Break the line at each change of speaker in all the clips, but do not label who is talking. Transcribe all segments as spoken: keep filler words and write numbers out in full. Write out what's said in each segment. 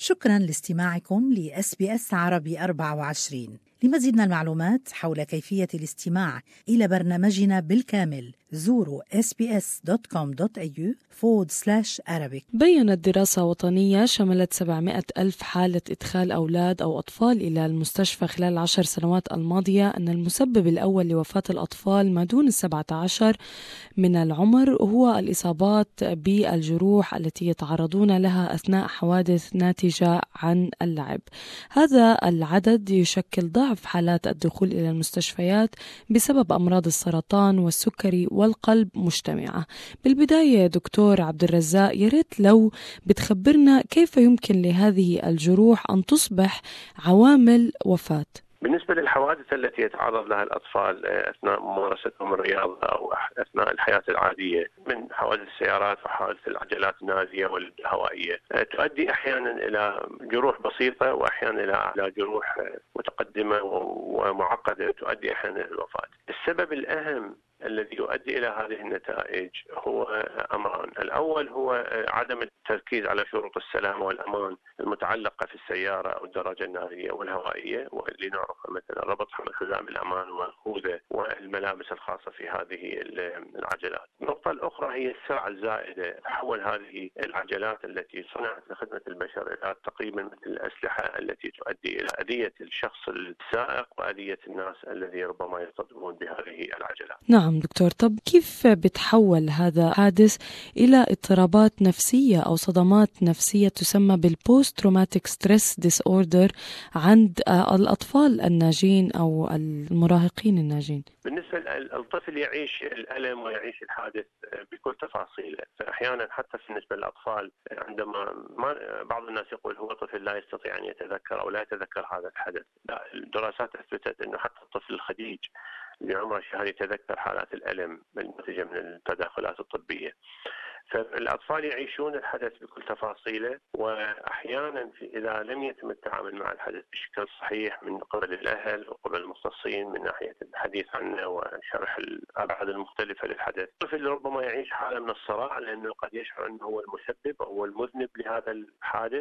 شكرا لاستماعكم ل إس بي إس عربي أربعة وعشرين. لمزيد من المعلومات حول كيفية الاستماع إلى برنامجنا بالكامل زوروا إس بي إس دوت كوم دوت إيه يو forward slash Arabic.
بيّنت دراسة وطنية شملت سبعمائة ألف حالة إدخال أولاد أو أطفال إلى المستشفى خلال العشر سنوات الماضية أن المسبب الأول لوفاة الأطفال ما دون السبعة عشر من العمر هو الإصابات بالجروح التي يتعرضون لها أثناء حوادث ناتجة عن اللعب. هذا العدد يشكل ضعف حالات الدخول إلى المستشفيات بسبب أمراض السرطان والسكري والقلب مجتمعة. بالبداية دكتور عبد الرزاق، ياريت لو بتخبرنا كيف يمكن لهذه الجروح أن تصبح عوامل وفاة؟
بالنسبة للحوادث التي يتعرض لها الأطفال أثناء ممارستهم الرياضة أو أثناء الحياة العادية من حوادث السيارات وحوادث العجلات النارية والهوائية، تؤدي أحيانا إلى جروح بسيطة وأحيانا إلى جروح متقدمة ومعقدة تؤدي أحيانا إلى الوفاة. السبب الأهم الذي يؤدي إلى هذه النتائج هو أمران. الأول هو عدم التركيز على شروط السلامة والأمان المتعلقة في السيارة أو الدراجة النارية والهوائية، واللي نعرفها مثلا ربط حمل حزام الأمان والخوذة والملابس الخاصة في هذه العجلات. النقطة الأخرى هي السرعة الزائدة. تحول هذه العجلات التي صنعت لخدمة البشر إلى تقريبا مثل الأسلحة التي تؤدي إلى أذية الشخص السائق وأذية الناس الذي ربما يصطدمون بهذه العجلات.
نعم دكتور، طب كيف بتحول هذا الحادث إلى اضطرابات نفسية أو صدمات نفسية تسمى بالبوست تروماتيك ستريس ديس أوردر عند الأطفال الناجين أو المراهقين الناجين؟
بالنسبة للطفل يعيش الألم ويعيش الحادث بكل تفاصيله، فأحيانا حتى بالنسبة للأطفال عندما ما بعض الناس يقول هو طفل لا يستطيع أن يتذكر أو لا يتذكر هذا الحدث. لا، الدراسات أثبتت أنه حتى الطفل الخديج اللي عمره شهر يتذكر حالات الألم الناتجة من التدخلات الطبية. فالأطفال يعيشون الحدث بكل تفاصيله، وأحيانا إذا لم يتم التعامل مع الحدث بشكل صحيح من قبل الأهل وقبل المختصين من ناحية الحديث عنه وشرح الأبعاد المختلفة للحدث، الطفل ربما يعيش حالة من الصراع لأنه قد يشعر أنه هو المسبب أو هو المذنب لهذا الحادث،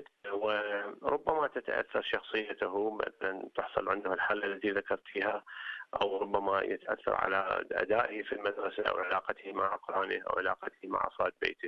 وربما تتأثر شخصيته، مثلا تحصل عنده الحالة التي ذكرت فيها، أو ربما يتأثر على أدائه في المدرسة أو علاقته مع أقرانه أو علاقته مع أفراد بيته.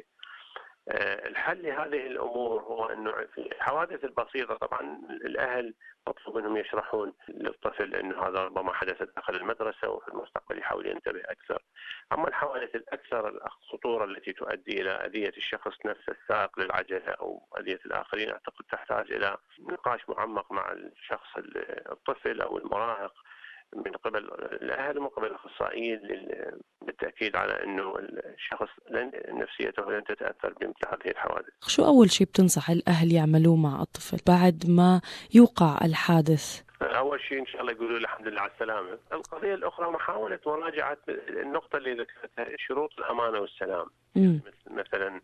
الحل لهذه الأمور هو أنه في الحوادث البسيطة طبعا الأهل مطلوب أنهم يشرحون للطفل أنه هذا ربما حدث داخل المدرسة وفي المستقبل يحاول ينتبه أكثر. أما الحوادث الأكثر خطورة التي تؤدي إلى أذية الشخص نفسه السائق للعجلة أو أذية الآخرين، أعتقد تحتاج إلى نقاش معمق مع الشخص الطفل أو المراهق من قبل الأهل ومن قبل الأخصائيين بالتأكيد على أنه الشخص لن نفسيته لن تتأثر بمثل هذه الحوادث.
شو أول شيء بتنصح الأهل يعملوه مع الطفل بعد ما يوقع الحادث؟
أول شيء إن شاء الله يقولوا الحمد لله على السلامة. القضية الأخرى محاولة مراجعة النقطة اللي ذكرتها، شروط الأمانة والسلام. م. مثلا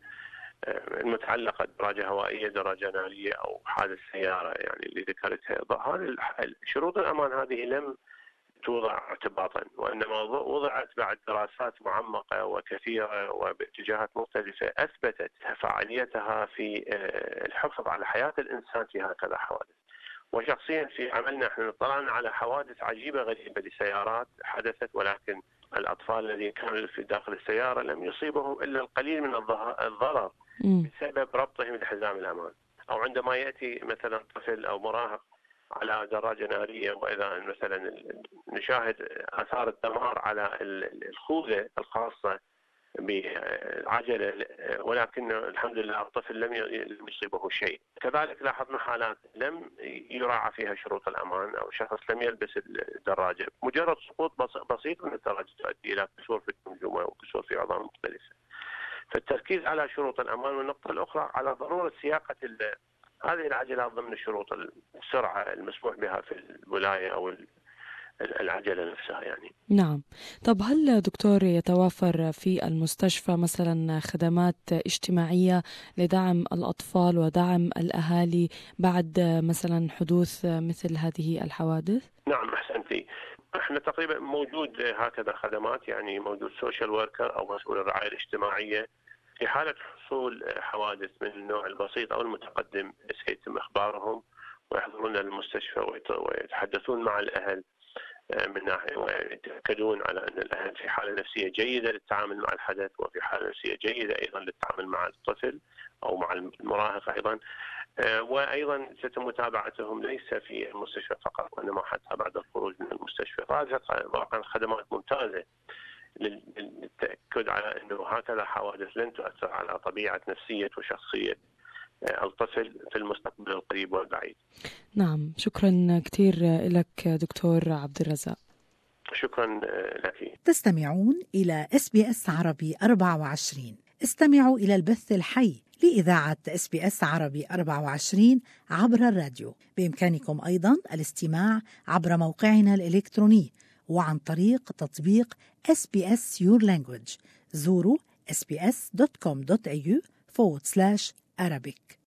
المتعلقة بدراجة هوائية، دراجة نارية أو حادث سيارة يعني اللي ذكرتها. هذه شروط الأمان هذه لم توضع اعتباطا، وإنما وضعت بعد دراسات معمقة وكثيرة وباتجاهات مختلفة أثبتت فعاليتها في الحفاظ على حياة الإنسان في هكذا حوادث. وشخصيا في عملنا احنا اطلعنا على حوادث عجيبة غريبة لسيارات حدثت، ولكن الأطفال الذين كانوا في داخل السيارة لم يصيبهم إلا القليل من الضرر بسبب ربطهم بحزام الأمان. أو عندما يأتي مثلا طفل أو مراهق على دراجة نارية، وإذا مثلا نشاهد آثار الدمار على الخوذة الخاصة بعجلة، ولكن الحمد لله الطفل لم يصيبه شيء. كذلك لاحظنا حالات لم يراعى فيها شروط الأمان، أو شخص لم يلبس الدراجة، مجرد سقوط بسيط من الدراجة تؤدي إلى كسور في الجمجمة وكسور في عظام مختلفة. فالتركيز على شروط الأمان. والنقطة الأخرى على ضرورة سياقة هذه العجلات ضمن شروط السرعة المسموح بها في الولاية أو العجلة نفسها يعني.
نعم. طب هل دكتور يتوافر في المستشفى مثلا خدمات اجتماعية لدعم الأطفال ودعم الأهالي بعد مثلا حدوث مثل هذه الحوادث؟
نعم أحسنتي. احنا تقريبا موجود هكذا خدمات، يعني موجود سوشيال وركر أو مسؤول الرعاية الاجتماعية في حالة حصول حوادث من النوع البسيط أو المتقدم سيتم إخبارهم ويحضرون المستشفى ويتحدثون مع الأهل من ناحية ويتأكدون على أن الأهل في حالة نفسية جيدة للتعامل مع الحدث وفي حالة نفسية جيدة أيضا للتعامل مع الطفل أو مع المراهق أيضا. وأيضا ستم متابعتهم ليس في المستشفى فقط وإنما حتى بعد الخروج من المستشفى. فهذه واقعا خدمات ممتازة للتأكد على أنه هكذا حوادث لن تؤثر على طبيعة نفسية وشخصية الطفل في المستقبل القريب والبعيد.
نعم، شكرا كثير لك دكتور عبد الرزاق.
شكرا لك.
تستمعون إلى إس بي إس عربي أربعة وعشرين. استمعوا إلى البث الحي لإذاعة إس بي إس عربي أربعة وعشرين عبر الراديو. بإمكانكم أيضا الاستماع عبر موقعنا الإلكتروني وعن طريق تطبيق إس بي إس Your Language. زوروا إس بي إس دوت كوم دوت إيه يو forward slash Arabic.